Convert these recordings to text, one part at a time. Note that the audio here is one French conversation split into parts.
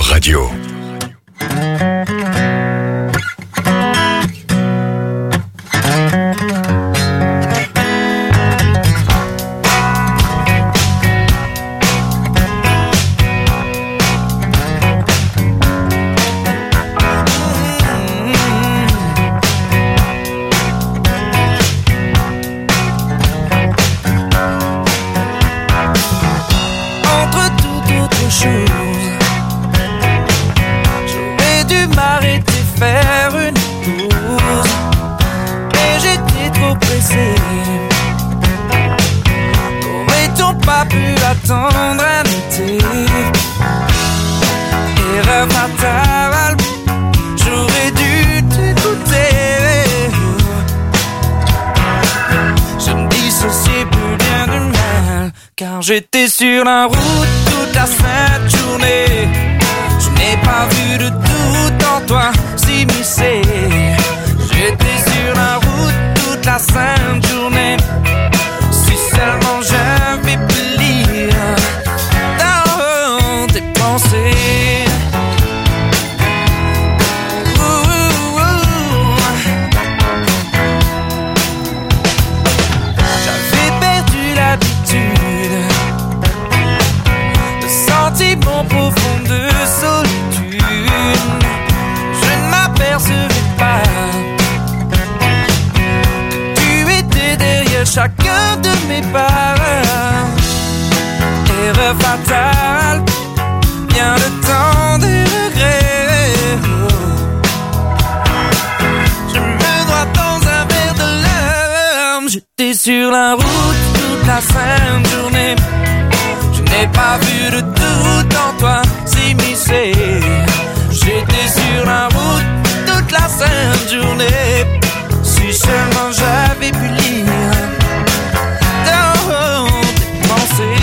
Radio. Attendre un été, erreur fatale, j'aurais dû t'écouter. Je me dissociais plus bien du mal, car j'étais sur la route toute la sainte journée. Je n'ai pas vu de doute en toi s'immiscer. J'étais sur la route toute la sainte journée. Si seulement j'avais pu dans tes pensées. J'avais perdu l'habitude de sentiments profonds de solitude. Je ne m'apercevais pas que tu étais derrière chacun de mes pas. Erreur fatale, bien le temps des regrets. Je me noie dans un verre de larmes. J'étais sur la route toute la sainte journée. Je n'ai pas vu de doute en toi s'immiscer. J'étais sur la route toute la sainte journée. Si seulement j'avais pu lire dans tes pensées.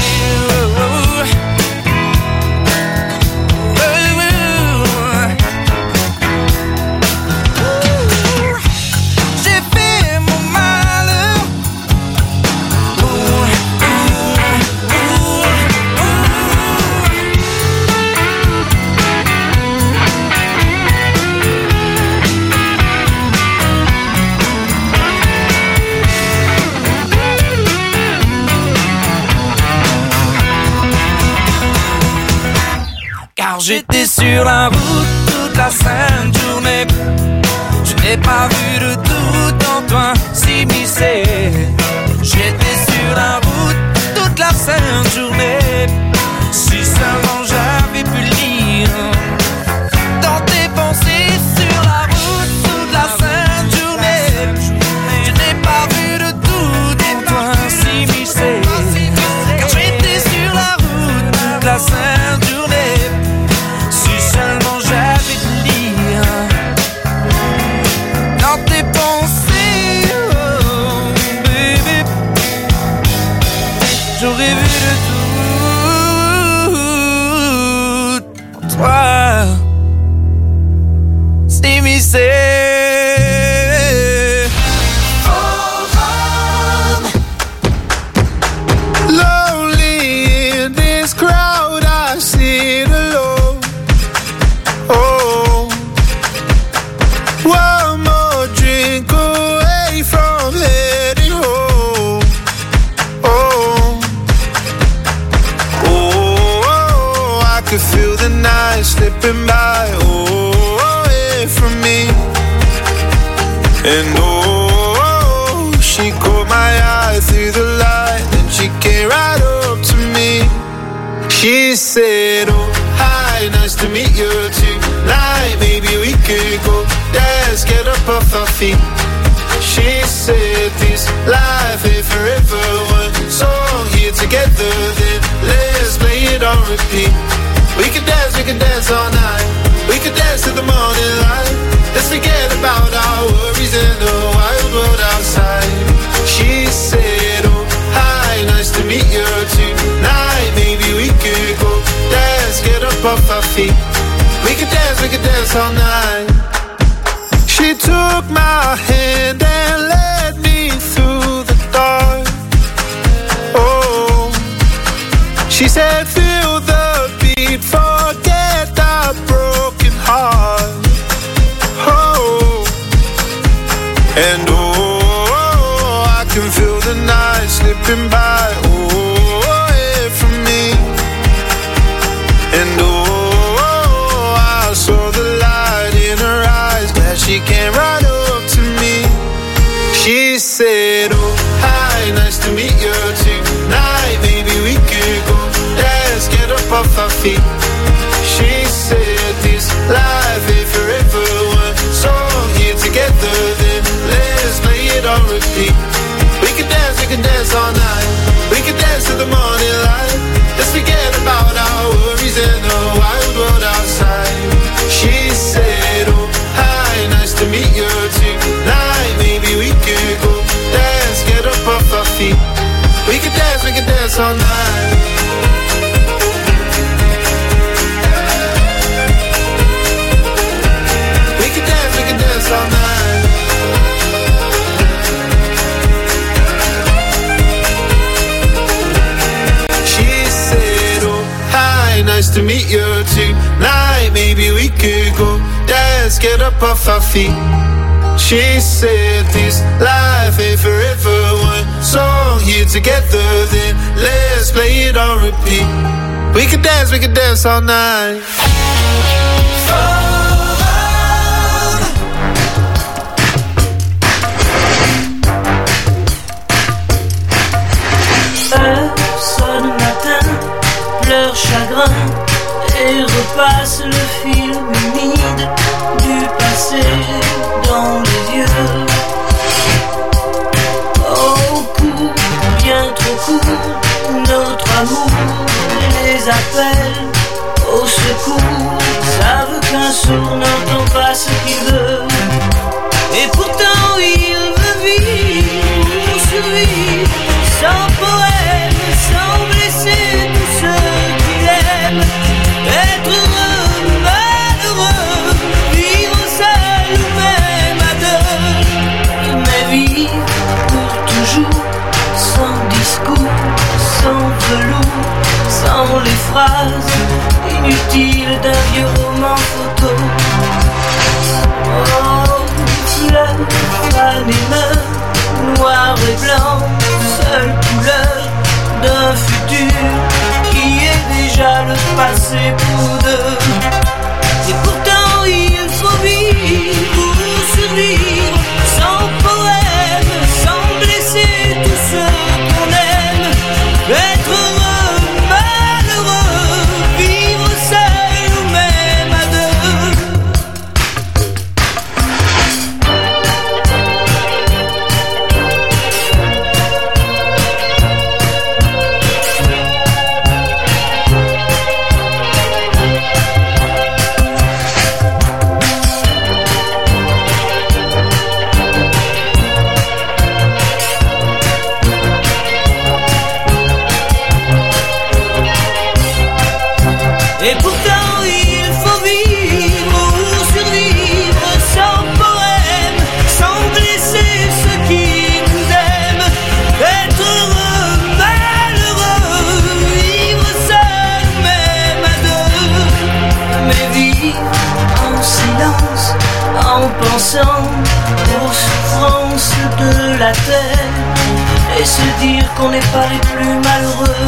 J'étais sur la route toute la sainte journée. Je n'ai pas vu de doute en toi s'immiscer. J'étais sur la route toute la sainte journée. Si seulement j'avais pu lire dans tes pensées sur la route toute la sainte journée. Je n'ai pas vu de doute en toi s'immiscer. Car j'étais sur la route toute la sainte journée. Seulement j'avais pu lire dans tes pensées, oh baby. J'aurais vu de tout toi s'immiscer. Slipping by, away from me. And oh, she caught my eye through the light, and she came right up to me. She said, oh, hi, nice to meet you tonight. Maybe we could go dance, get up off our feet. She said, this life ain't forever. One song here together, then let's play it on repeat. We can dance all night. We can dance till the morning light. Let's forget about our worries and the wild world outside. She said, oh, hi, nice to meet you tonight. Maybe we could go dance, get up off our feet. We can dance all night. She took my hand and led me through the dark. Oh, she said, feel the beat, forget the We could dance all night. We could dance all night. She said, oh, hi, nice to meet you tonight. Maybe we could go dance, get up off our feet. She said this life ain't forever. One song here together, then let's play it on repeat. We could dance all night. Sonne matin, pleure chagrin et repasse le film humide du passé dans les yeux. Oh, court, bien trop court, notre amour les appelle au secours. Savent qu'un sourd n'entend pas ce qu'il veut, et pourtant il veut vivre, survivre, sans poème, sans blesser tous ceux qu'il aime. Être heureux, malheureux, vivre seul ou même à deux. Mais vivre pour toujours, sans discours, sans velours, sans les phrases inutiles d'un vieux roman photo. Oh, fleurs, fan et meurt, noir et blanc, seule couleur d'un futur qui est déjà le passé pour deux. Et pourtant il faut vivre pour survivre, sans poème, sans blesser tous ceux qu'on aime. Être heureux, malheureux, vivre seul ou même à deux. Et pourtant il faut vivre ou survivre, sans poème, sans blesser ceux qui nous aiment. Être heureux, malheureux, vivre seul, même à deux. Mais vivre en silence, en pensant aux souffrances de la terre, et se dire qu'on n'est pas les plus malheureux.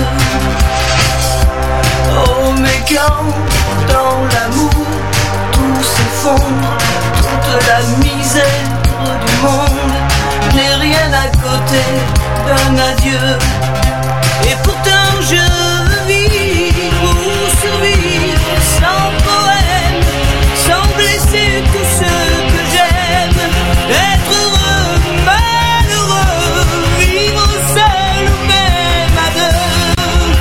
Oh, mais quand dans l'amour tout s'effondre, toute la misère du monde n'est rien à côté d'un adieu. Et pourtant je veux vivre ou survivre, sans poème, sans blesser tous ceux que j'aime. Être heureux, malheureux, vivre seul ou même à deux.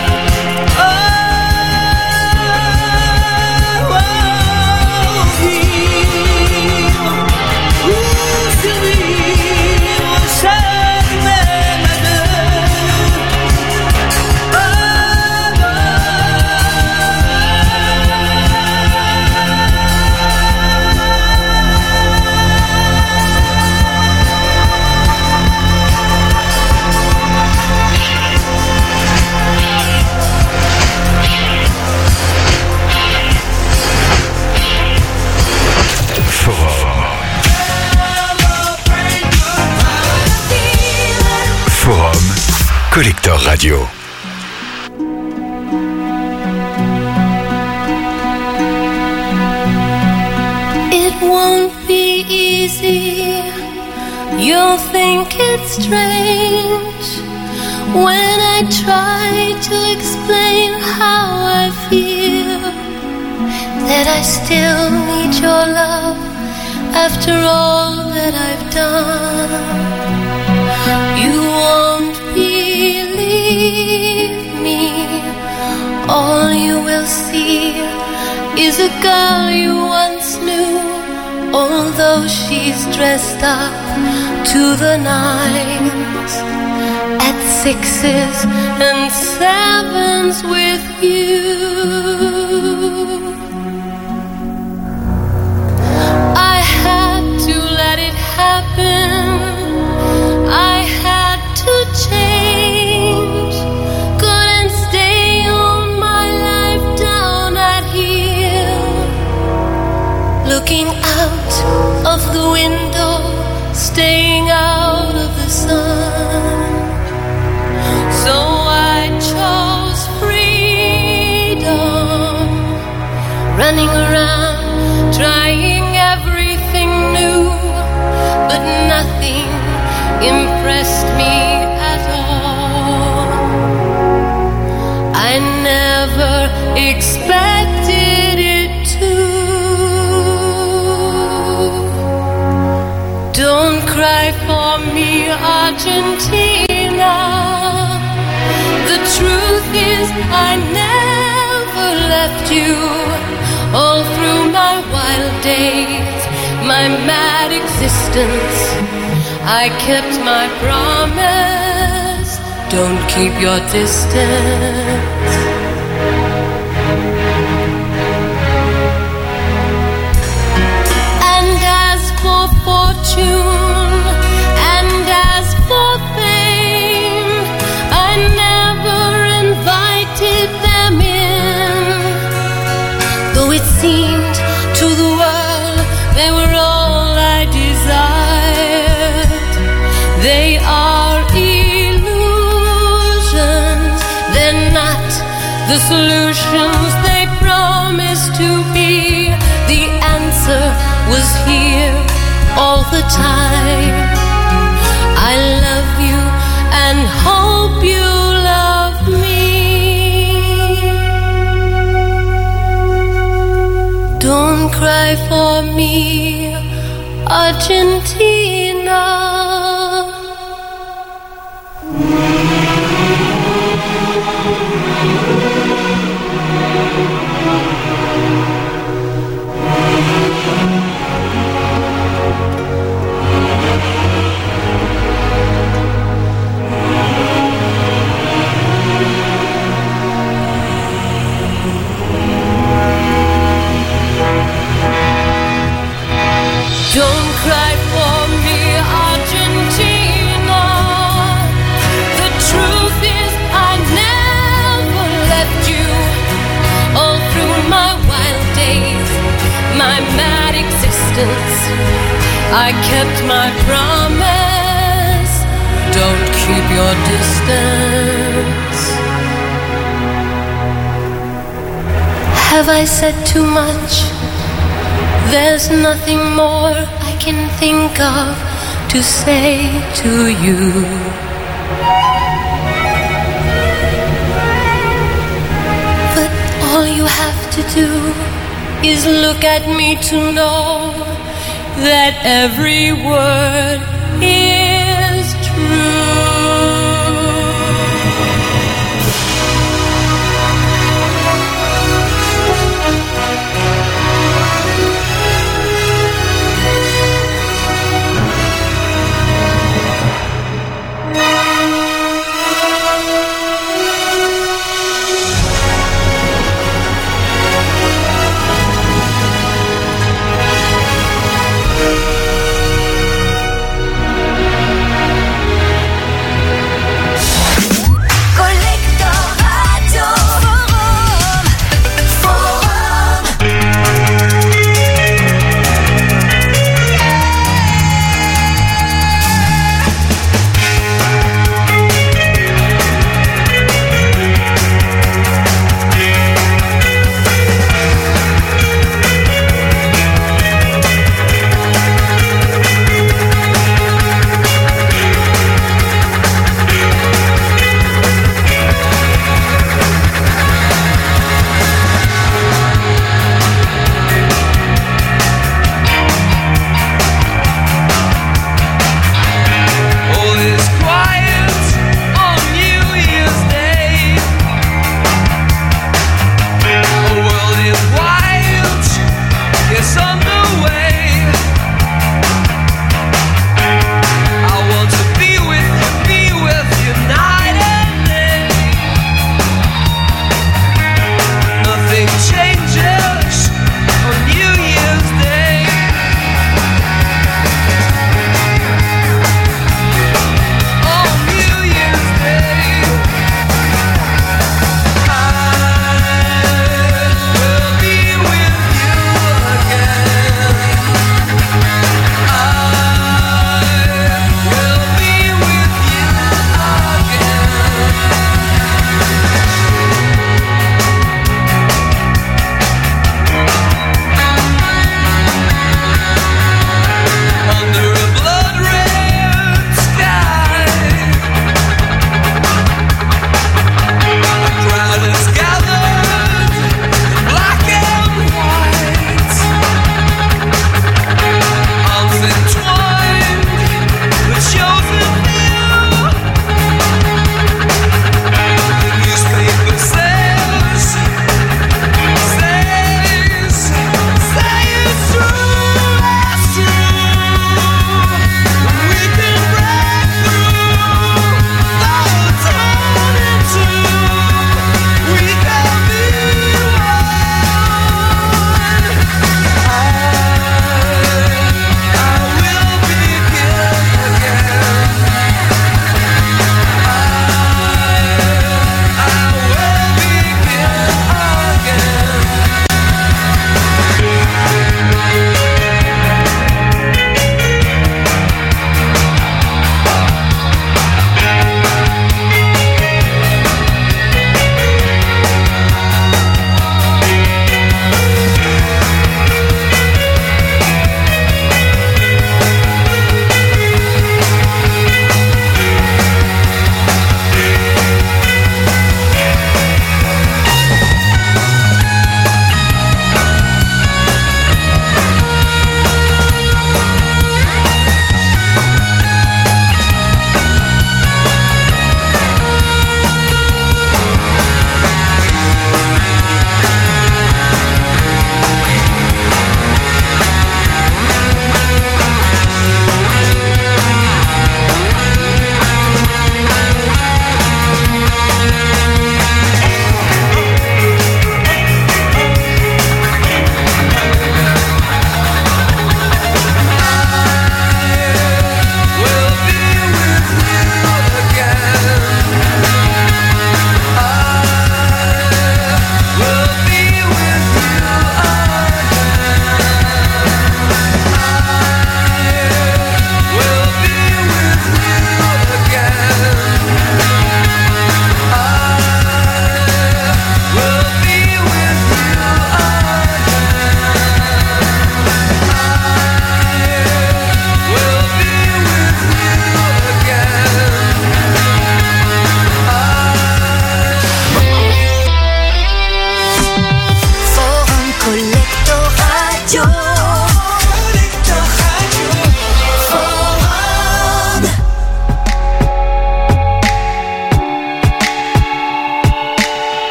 Forum Collector Radio. It won't be easy. You'll think it's strange when I try to explain how I feel, that I still need your love after all that I've done. You won't believe me. All you will see is a girl you once knew, although she's dressed up to the nines. At sixes and sevens with you. I had to let it happen. I had to change. Couldn't stay on my life down at here. Looking out of the window, staying out of the sun. So I chose freedom, running around, trying everything new, but nothing impressed me at all. I never expected it to. Don't cry for me, Argentina. The truth is I never left you. All through my wild days, my mad existence, I kept my promise. Don't keep your distance. And as for fortune, and as for fame, I never invited them in. Though it seemed to the world they were all I desired. They are illusions, they're not the solutions they promised to be. The answer was here all the time. I love you and hope you love me. Don't cry for me, Argentina. Don't cry for me, Argentina. The truth is I never left you. All through my wild days, my mad existence, I kept my promise. Don't keep your distance. Have I said too much? There's nothing more I can think of to say to you. But all you have to do is look at me to know that every word is true.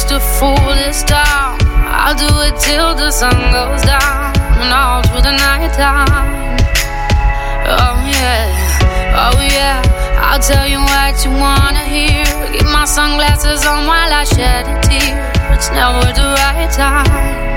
takes to fool this town. I'll do it till the sun goes down and all through the night time. Oh yeah, I'll tell you what you wanna hear. Keep my sunglasses on while I shed a tear. It's never the right time.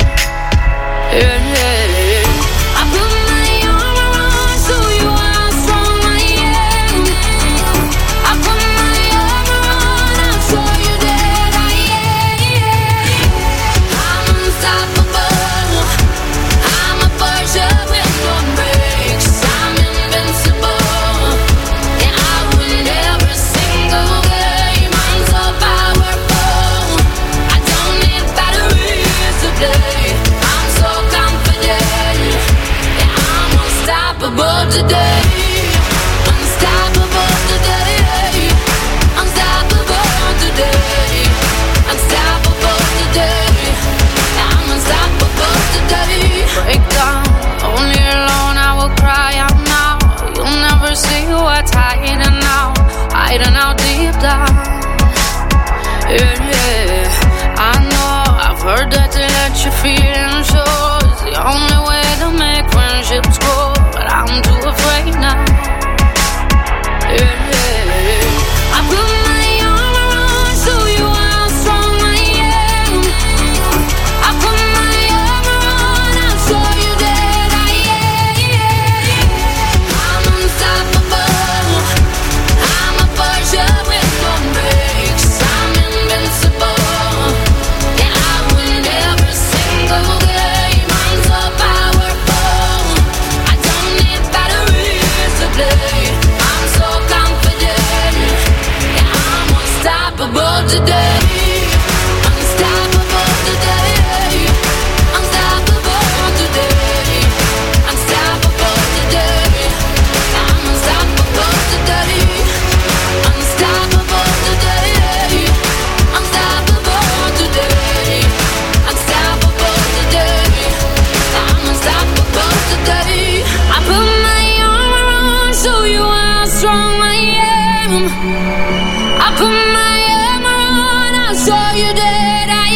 Yeah. I put my arm around so you how strong I am. I put my arm around, I'll show you that I am. I'm unstoppable. I'm a Porsche with no brakes. I'm invincible. Yeah, I win every single game. I'm so powerful. I don't need batteries to play. I'm so confident. Yeah, I'm unstoppable today. Unstoppable today. Unstoppable today. Unstoppable today. Yeah, I'm unstoppable today. Break down, only alone I will cry out now. You'll never see what's hiding out deep down. Yeah, I know, I've heard that to let your feelings show is the only way to make friendships grow, but I'm too afraid now. Yeah, I put my arm around so you how strong I am. I put my arm around, I'll show you that I am. I'm unstoppable. I'm a Porsche with no brakes. I'm invincible. Yeah, I win every single game. I'm so powerful. I don't need batteries to play. I'm so confident. Yeah, I'm unstoppable today. Unstoppable today. Unstoppable today. Unstoppable today. I'm unstoppable today. Unstoppable today. Unstoppable today. Unstoppable today. I'm unstoppable today. I put my arm around, show you how strong I am. I put my arm around, I'll show you that I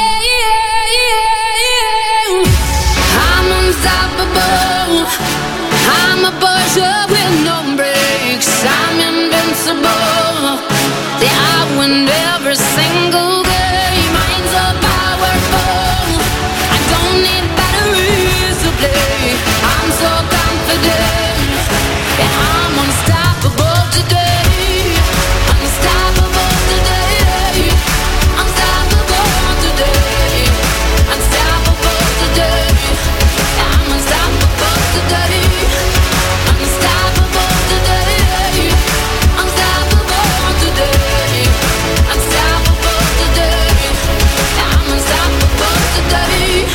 am. I'm unstoppable. I'm a Porsche with no brakes. I'm invincible. Yeah, I win every single game. I'm so powerful. I don't need batteries to play. I'm so confident. Yeah, I'm unstoppable today. Unstoppable today. Unstoppable today. Unstoppable today. Yeah, I'm unstoppable today. Unstoppable today. Unstoppable today. Unstoppable today. Yeah, I'm unstoppable today.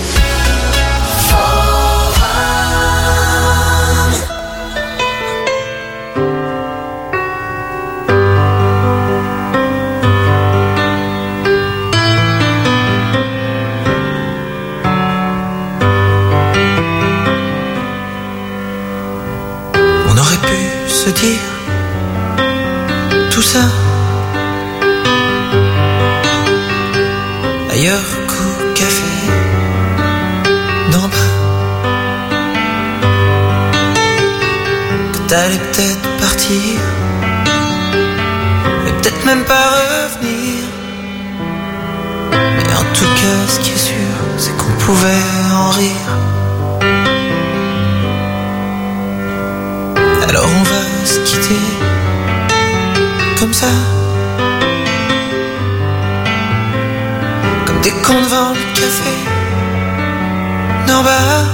On aurait pu se dire tout ça ailleurs qu'au café d'en bas. Que t'allais peut-être partir, et peut-être même pas revenir. Mais en tout cas, ce qui est sûr, c'est qu'on pouvait en rire. Alors on va se quitter comme ça, comme des cons devant le café d'en bas,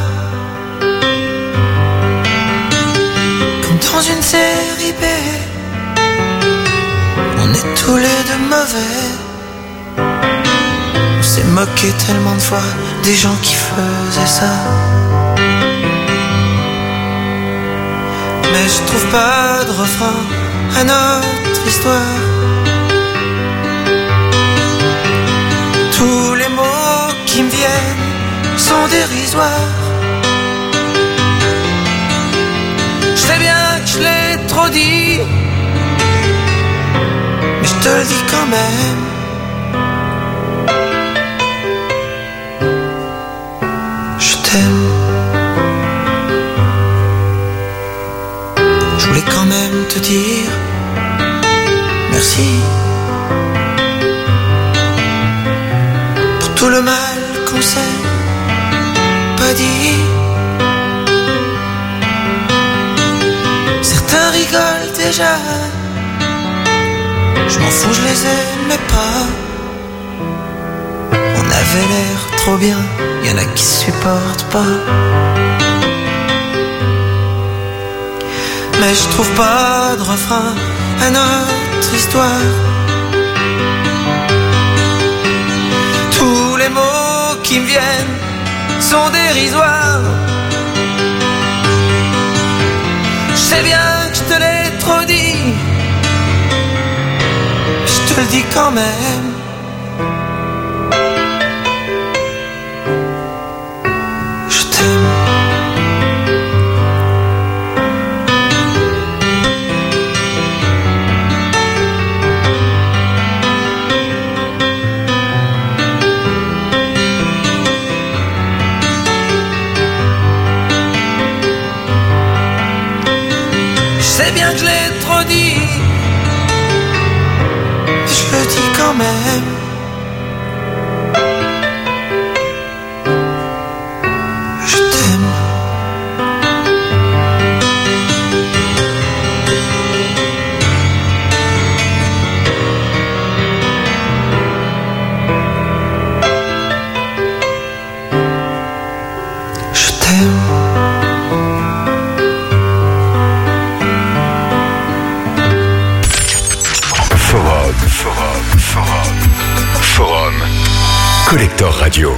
comme dans une série B. On est tous les deux mauvais. On s'est moqué tellement de fois des gens qui faisaient ça. Mais je trouve pas de refrain à notre histoire. Tous les mots qui me viennent sont dérisoires. Je sais bien que je l'ai trop dit, mais je te le dis quand même. quand même te dire merci pour tout le mal qu'on s'est pas dit. Certains rigolent déjà, je m'en fous, je les aimais pas. On avait l'air trop bien, y'en a qui supportent pas. Mais je trouve pas de refrain à notre histoire. Tous les mots qui me viennent sont dérisoires. Je sais bien que je te l'ai trop dit, je te le dis quand même. Je t'aime. Je sais bien que je l'ai trop dit, je le dis quand même. Je t'aime. Je t'aime. Forum. Collector Radio.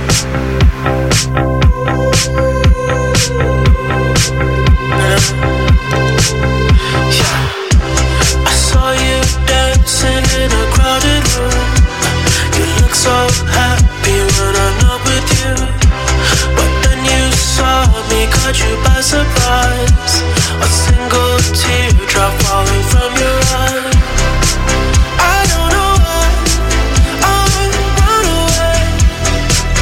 I saw you dancing in a crowded room. You look so happy when I'm not with you. But then you saw me, caught you by surprise. A single teardrop falling from your eye. I don't know why I run away.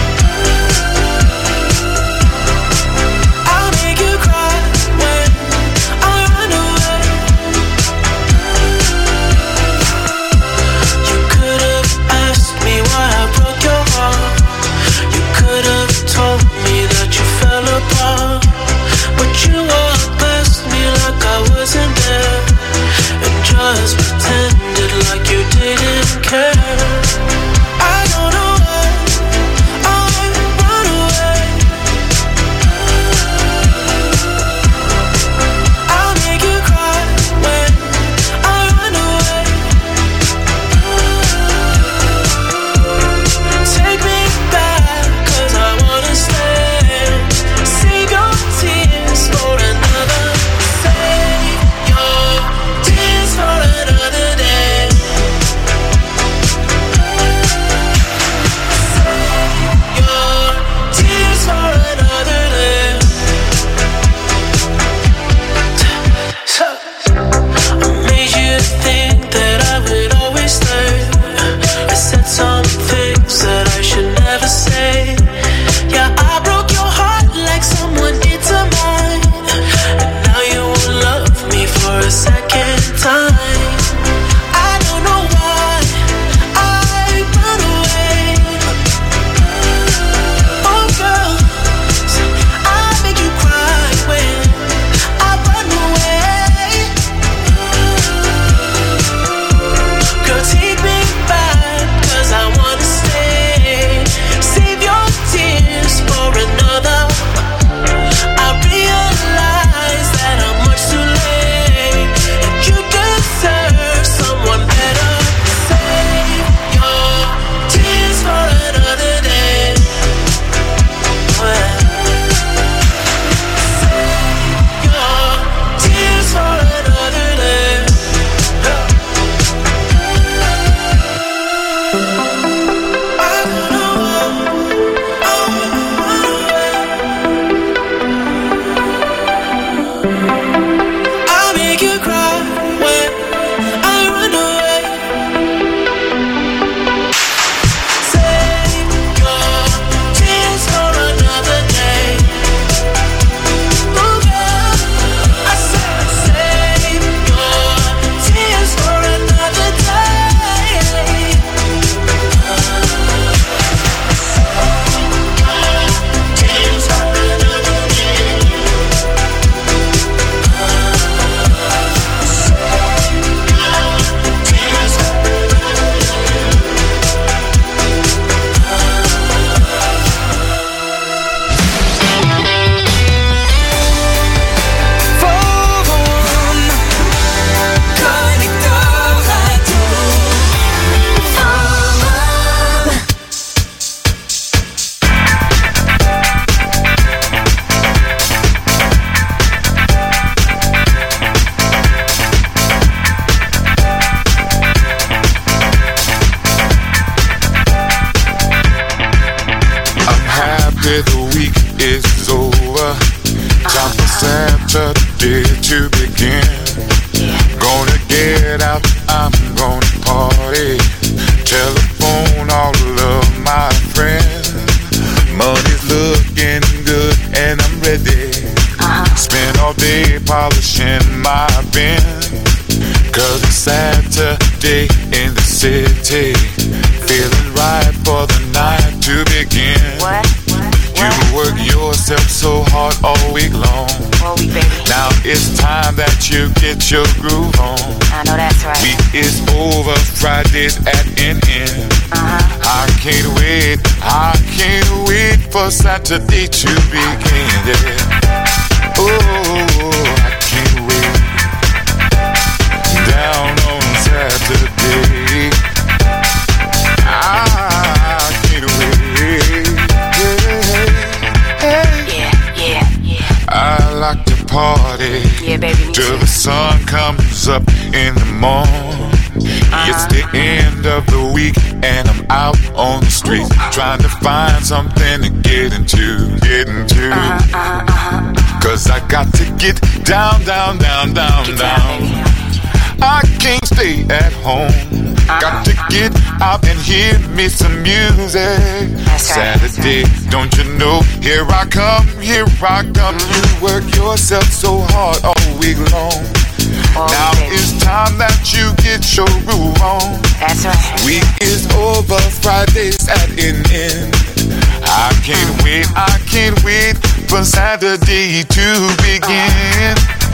Time for Saturday to begin. Gonna get out, I'm gonna party. Telephone all of my friends. Money's looking good and I'm ready. Spend all day polishing my Benz. Cause it's Saturday in the city. Feeling right for the night to begin. You work yourself so hard all week long. Now it's time that you get your groove on. I know that's right. Week is over, Friday's at an end. I can't wait for Saturday to begin. Yeah. Oh, I can't wait. Down on Saturday, I can't wait. Yeah. I like to party, Yeah, baby, me till too. the sun comes up in the morning. It's the end of the week and I'm out on the street trying to find something to get into. Cause I got to get down. I can't stay at home. Got to get out and hear me some music. That's right. Saturday, don't you know? Here I come. You work yourself so hard all week long. Now baby. it's time that you get your groove on. That's right. Week is over, Friday's at an end. I can't wait for Saturday to begin.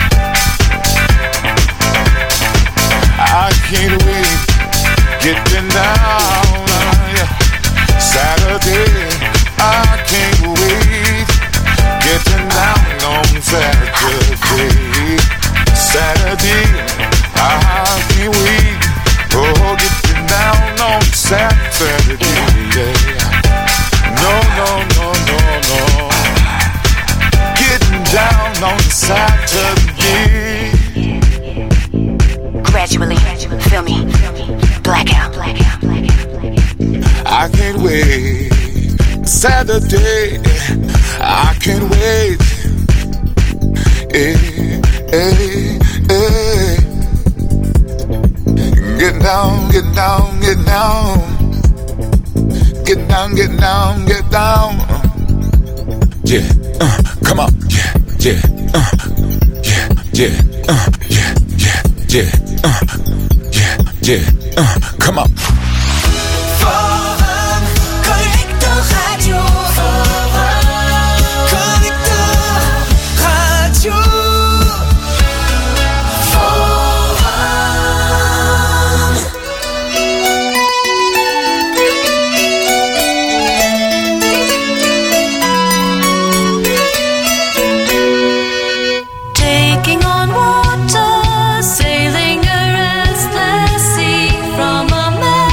I can't wait, getting down, Saturday, I can't wait, getting down on Saturday. Saturday, I can't wait, oh, getting down on Saturday, yeah. No, getting down on Saturday. Gradually, feel me, blackout. I can't wait, Saturday, I can't wait, hey. Get down, yeah, come on, yeah, come on. Forum, Connector Radio. Forum, Connector Radio. Taking on water, sailing a restless sea from a man.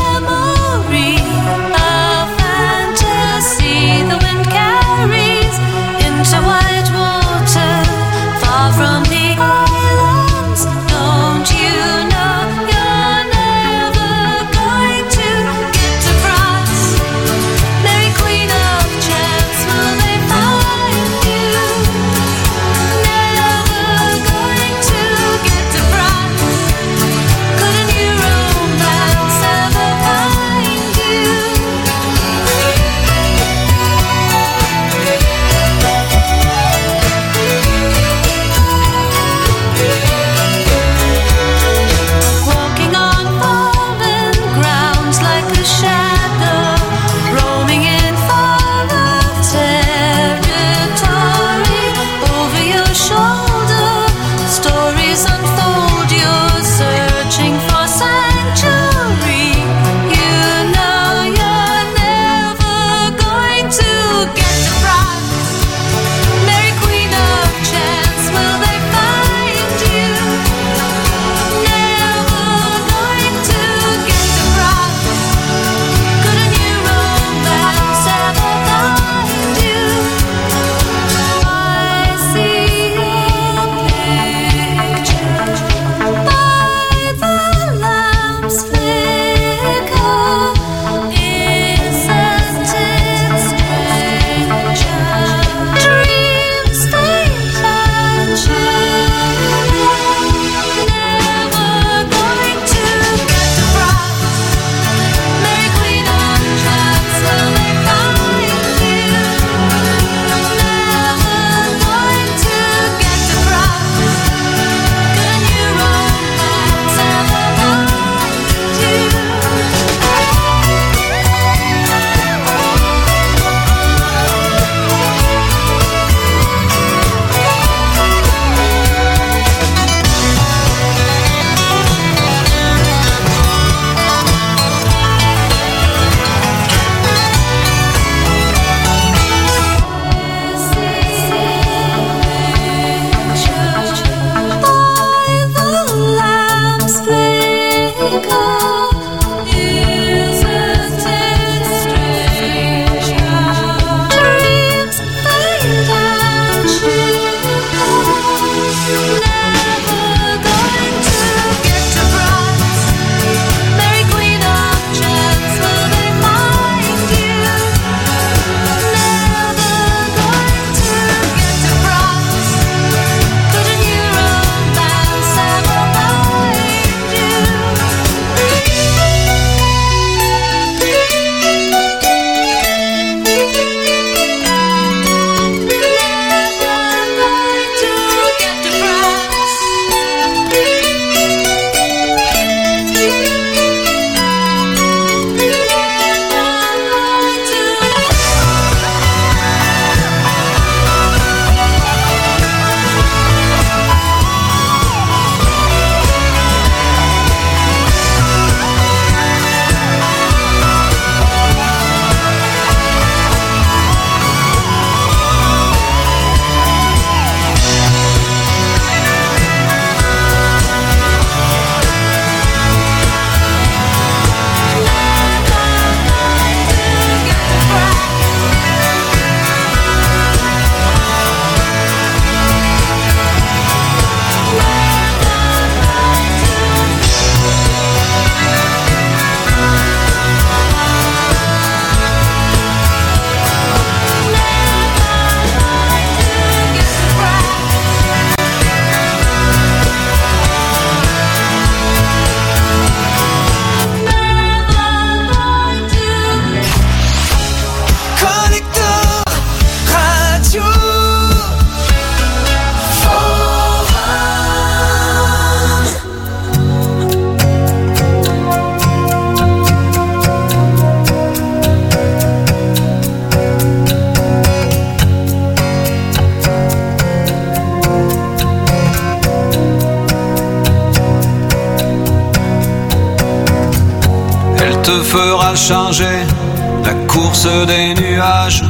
fera changer la course des nuages.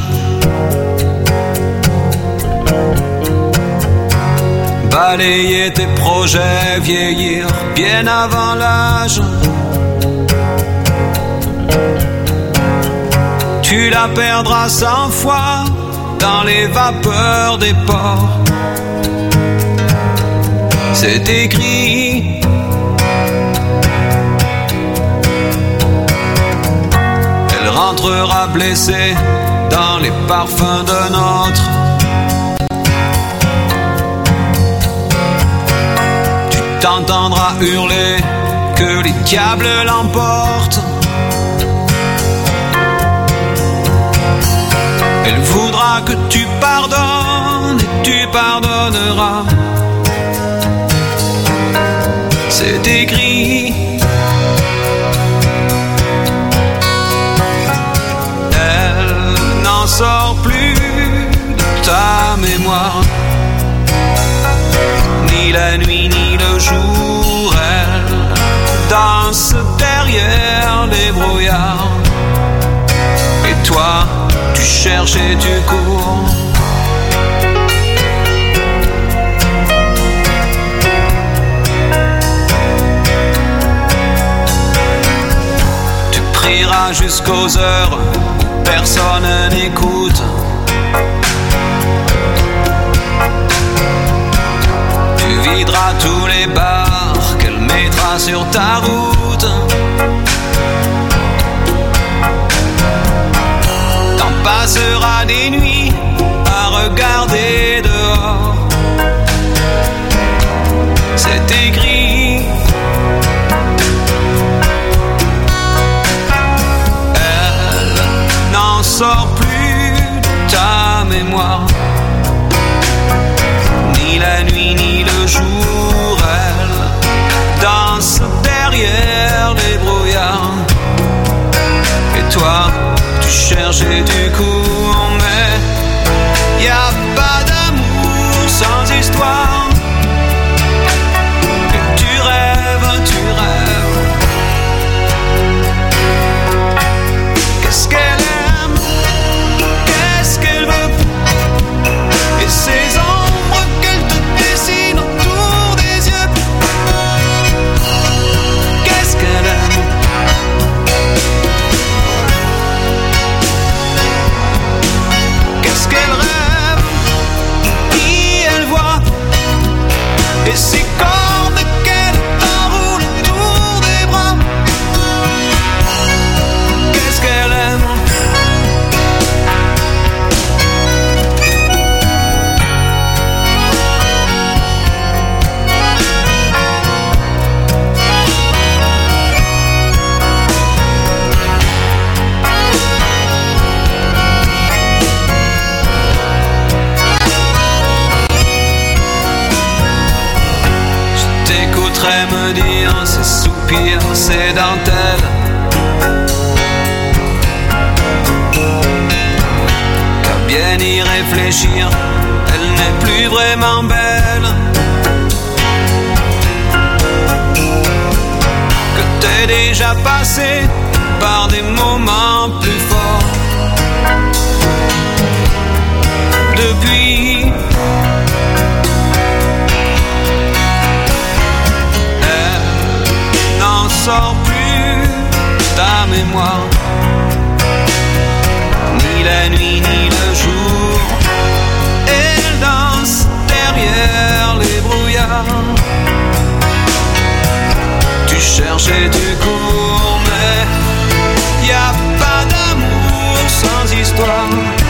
Balayer tes projets, vieillir bien avant l'âge. Tu la perdras 100 fois dans les vapeurs des ports. C'est écrit. Elle rentrera blessée dans les parfums d'un autre. Tu t'entendras hurler que les diables l'emportent. Elle voudra que tu pardonnes et tu pardonneras. C'est écrit. Elle n'en sort plus de ta mémoire. Ni la nuit ni le jour, elle danse derrière les brouillards. Et toi, tu cherches et tu cours. Tu prieras jusqu'aux heures où personne n'écoute. Tu videras tous les bars qu'elle mettra sur ta route. Passera des nuits à regarder dehors. C'est écrit. Elle n'en sort plus de ta mémoire. Ni la nuit ni le jour, elle danse derrière les brouillards. Et toi, tu cherches et tu cours, mais y a pas d'amour sans histoire. Et tu rêves, tu rêves. Qu'est-ce qu'elle aime? Qu'est-ce qu'elle veut? Et ces ombres qu'elle te dessine autour des yeux. Qu'est-ce qu'elle aime? Qu'est-ce qu'elle rêve? Qui elle voit? Et ces cordes qu'elle enroule autour des bras. Qu'est-ce qu'elle aime? T'écouterais me dire ces soupirs, ces dentelles. Qu'à bien y réfléchir, elle n'est plus vraiment belle. Que t'es déjà passé par des moments plus forts. Depuis sort plus ta mémoire. Ni la nuit ni le jour, elle danse derrière les brouillards. Tu cherches et tu cours, mais y a pas d'amour sans histoire.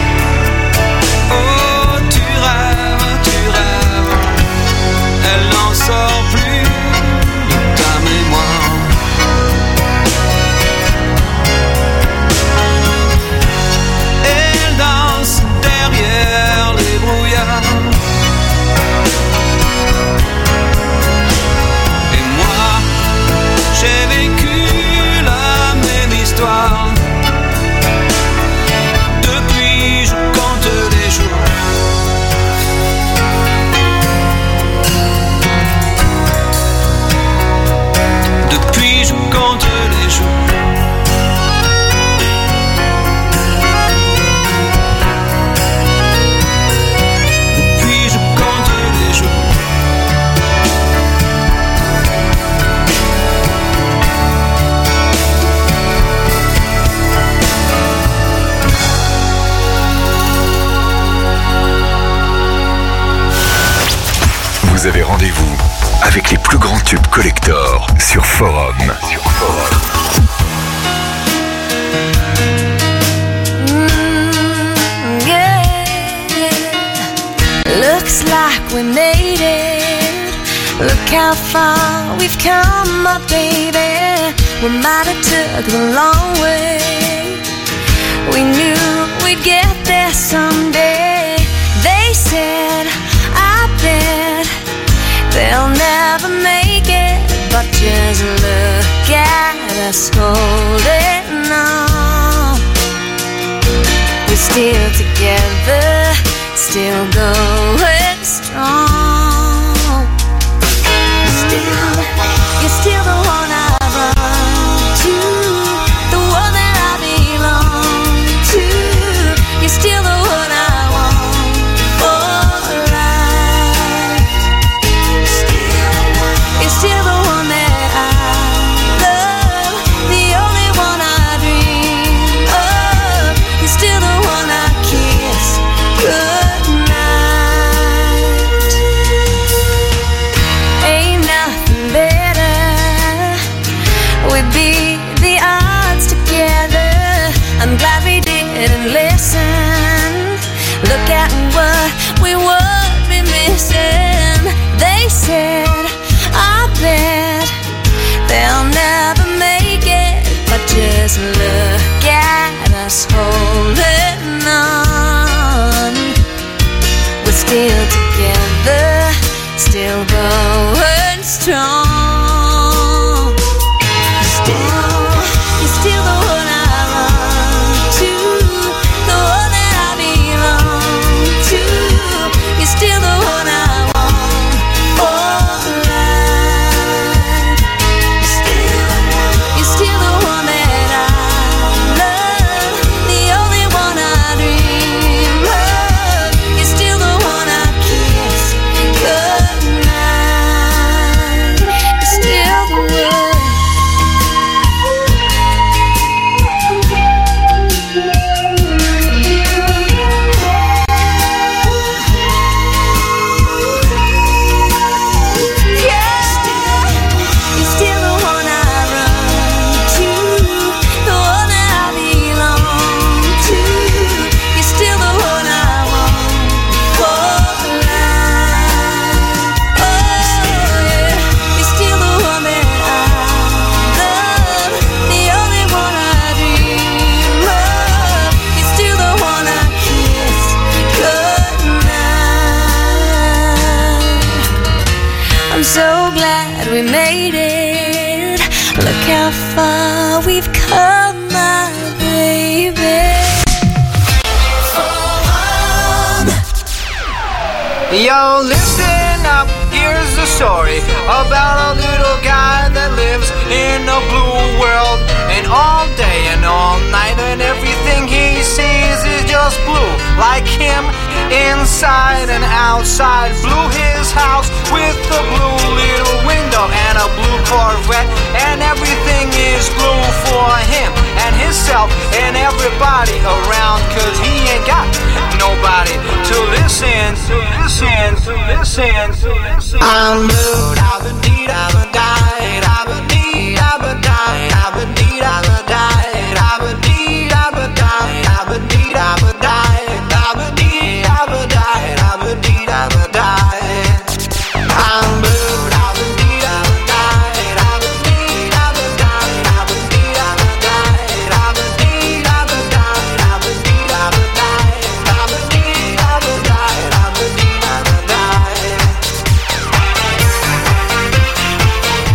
Oh, tu rêves, elle n'en sort plus de ta mémoire. Derrière les brouillards. Et moi, j'ai vécu la même histoire. Depuis vous avez rendez-vous avec les plus grands tubes collector sur Forum. Looks like we made it. Look how far we've come, my baby. We might have took the long way. We knew we'd get there someday. They said, I bet they'll never make it, but just look at us holding on. We're still together, still going strong. You're still the one I run to, the one that I belong to. You're still the one I want for life. You're still the one that I love, the only one I dream of. You're still the one I kiss goodnight. Ain't nothing better. We beat the odds together. I'm glad we didn't listen. Look at what we would be missing. They said, I bet they'll never make it, but just look at us holding on. We're still together, still going strong. You're still the one I run to, the one that I belong to. You're still the one I want for life. You're still the one that I love, the only one I dream of. You're still the one I kiss goodnight. You're still the one. You're still the one I run to, the one that I belong to. You're still the one I want for life. Oh yeah, you're still the one that I love, the only one I dream of. You're still the one I kiss goodnight. I'm so glad we made it. Look how far we've come, my baby. Yo, listen up, here's the story about a little guy that lives in a blue world. And all day and all night, and everything he sees is just blue. Like him, inside and outside. Blue his house with a blue little window and a blue Corvette. And everything is blue for him and himself and everybody around. Cause he ain't got nobody to listen, to listen, to listen, to listen. I'm blue, I've been deed, I've been died, I've been deed, I've been died, I've been deed, I've been died, I've been deed, I've been died, I've been deed, I've been died, I've been deed, I've been died, I've been deed, I've been died. I'm blue, I've been deed, I've been died, I've been deed, I've been died, I've been deed, I've been died, I've been deed, I've been died, I've been deed, I've been died, I've been deed, I've been died, I've been deed, I've been died.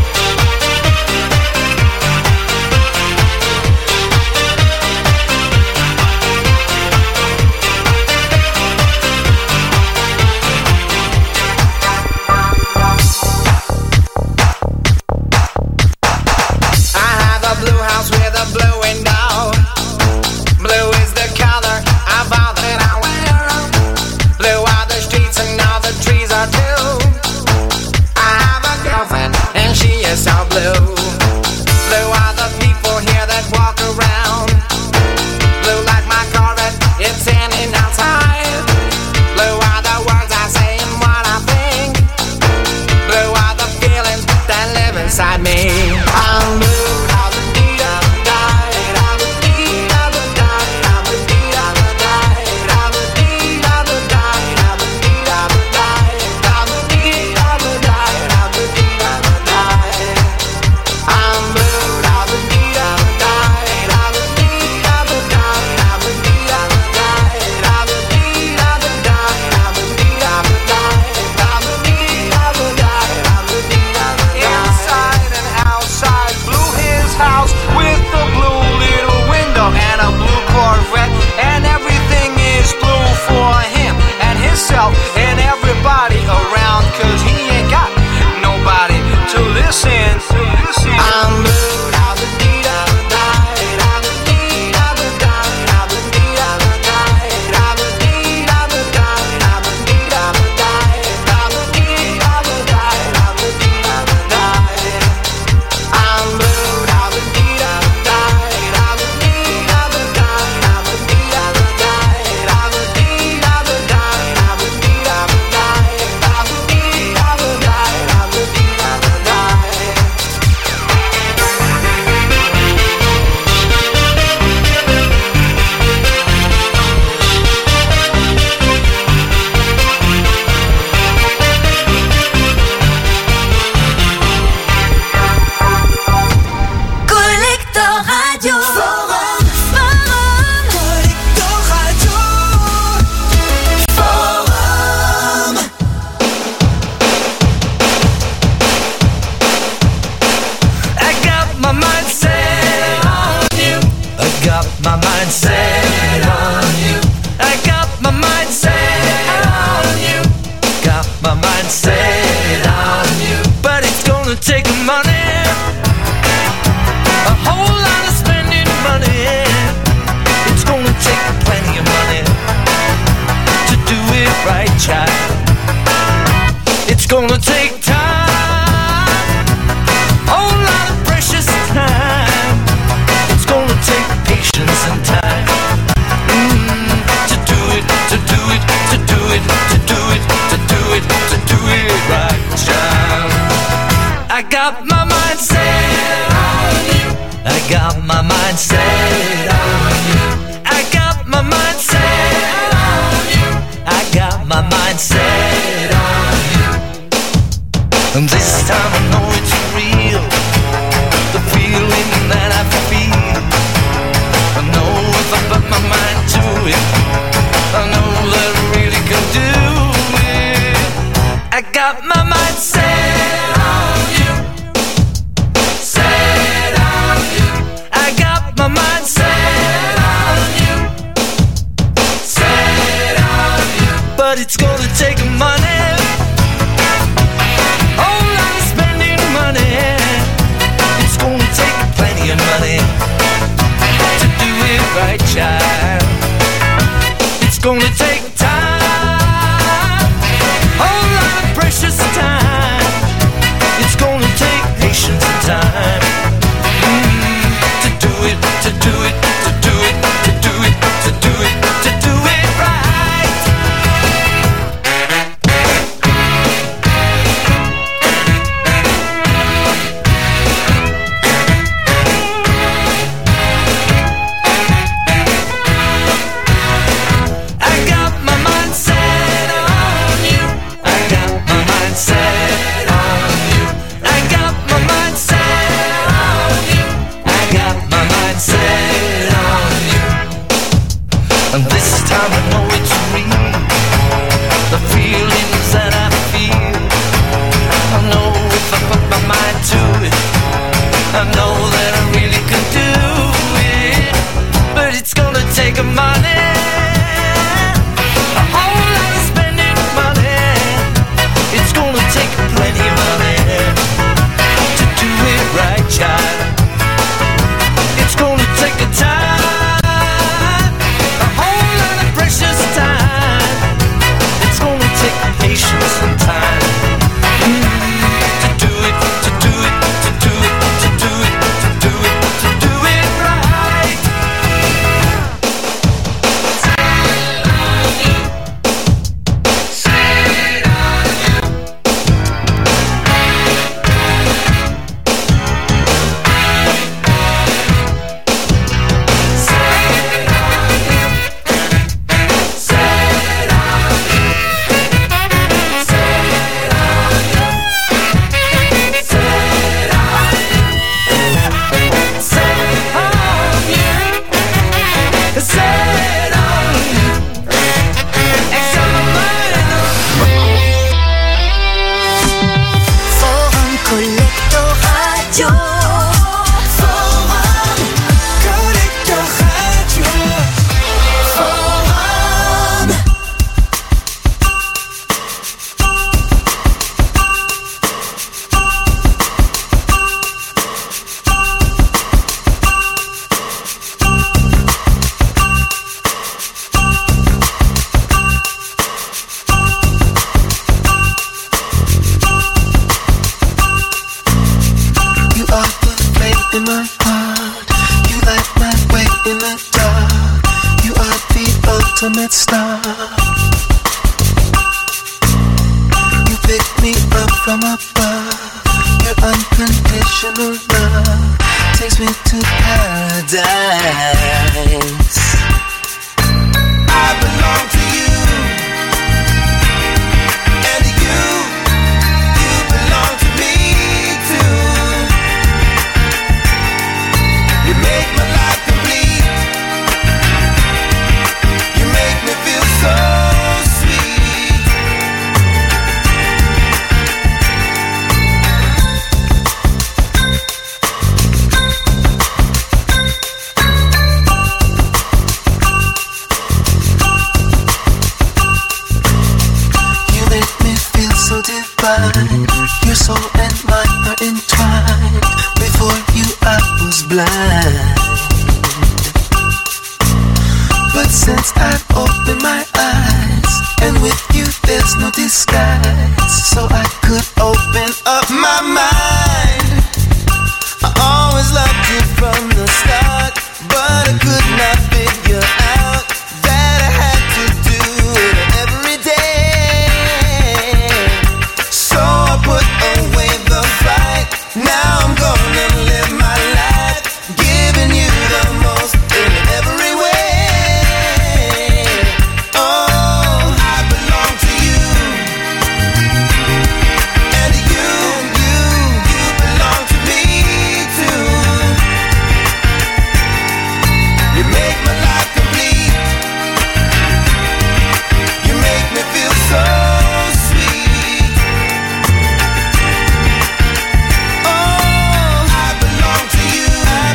take time, whole lot of precious time. It's gonna take patience and time to do it, to do it, to do it, to do it, to do it, to do it right, child. I got my mind set on you. I got my mind set on you. I got my mind set on you. I got my mind set on you. And this time I know it's real, the feeling that I feel. I know if I put my mind to it, I know that I really can do it. I got my mind set on you, set on you. I got my mind set on you, set on you. But it's gonna take money, whole lot of spending money. It's gonna take plenty of money to do it right, child. It's gonna take time, whole lot of precious time. It's gonna take patience and time to do it, to do it, to do it, to do it, to do it, to do it right. I got my mind set on you. I got my mind set on you. I got my mind set on you. I got my mind set on you. And this time I know it's real, the feelings that I feel. I know if I put my mind to it, I know that I really can do it. But it's gonna take money, a whole lot of spending money. It's gonna take plenty of money to do it right, child. It's gonna take a time, a whole lot of precious time. It's gonna take patience and time to do it, to do it, to do it, to do it, to do it, to do it right. Forum Collector Radio. Forum Collector Radio. Forum. You are the flame in my heart. You light my way in the dark. You are the ultimate star. You pick me up from above. Your unconditional love takes me to paradise. I belong to you, and you belong to me too. You make my life complete. You make me feel so sweet. You make me feel so divine. Your soul and mine are entwined. Before you I was blind, but since I've opened my eyes, and with you there's no disguise, so I could open my mind. I always loved you from the start, but I could not figure out that I had to do it every day. So I put away the fight. Now I'm gonna live my life, giving you the most in every way. Oh, I belong to you, and you belong to me too. You make my life complete. You make me feel so sweet. Oh, I belong to you,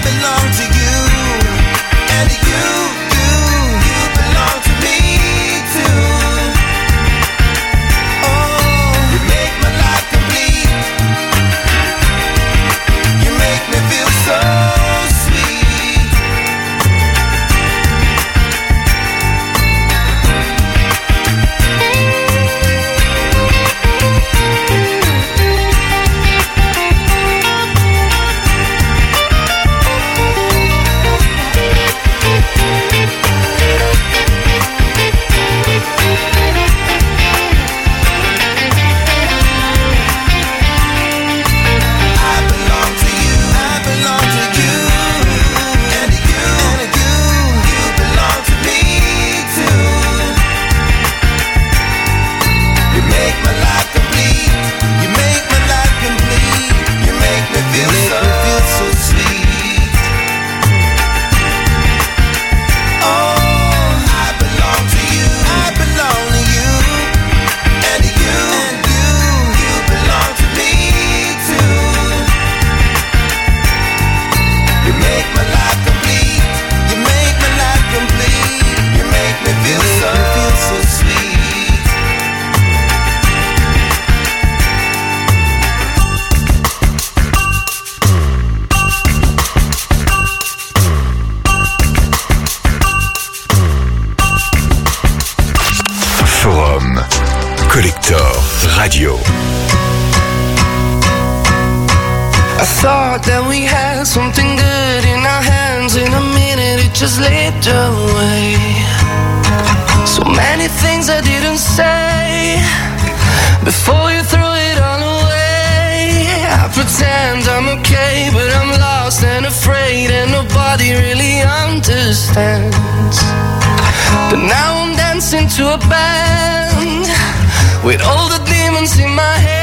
and you belong to me too. Oh, you make my life complete. You make me feel so sweet. I belong to you, and you belong to me too. You make my life complete. You make my life complete. You make me feel so sweet. Oh, I belong to you, and you belong to me too. You make my life complete. You make my life complete. You make me feel so sweet. Forum Collector Radio. I thought that we had something good in our hands. In a minute it just slipped away. So many things I didn't say before you threw it all away. I pretend I'm okay, but I'm lost and afraid, and nobody really understands. But now I'm dancing to a band with all the demons in my head.